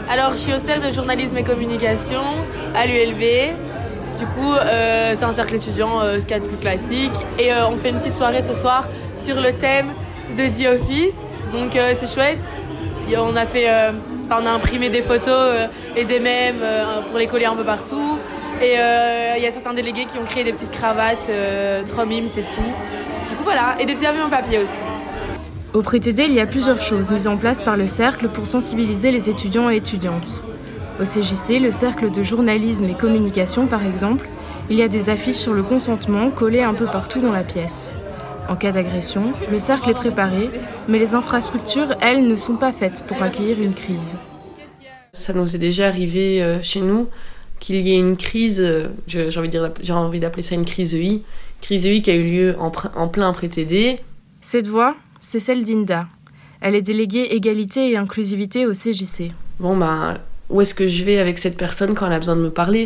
Alors, je suis au cercle de journalisme et communication à l'ULB. Du coup, c'est un cercle étudiant, ce qu'il y a de plus classique. Et on fait une petite soirée ce soir sur le thème de The Office. Donc, c'est chouette. On a imprimé des photos et des mèmes pour les coller un peu partout. Et il y a certains délégués qui ont créé des petites cravates, 3 mimes, c'est tout. Du coup, voilà. Et des petits avions en papier aussi. Au Pré-TD, il y a plusieurs choses mises en place par le cercle pour sensibiliser les étudiants et étudiantes. Au CJC, le cercle de journalisme et communication par exemple, il y a des affiches sur le consentement collées un peu partout dans la pièce. En cas d'agression, le cercle est préparé, mais les infrastructures, elles, ne sont pas faites pour accueillir une crise. Ça nous est déjà arrivé chez nous qu'il y ait une crise, j'ai envie d'appeler ça une crise EI qui a eu lieu en plein Pré-TD. Cette voix, c'est celle d'Inda. Elle est déléguée égalité et inclusivité au CJC. Où est-ce que je vais avec cette personne quand elle a besoin de me parler ?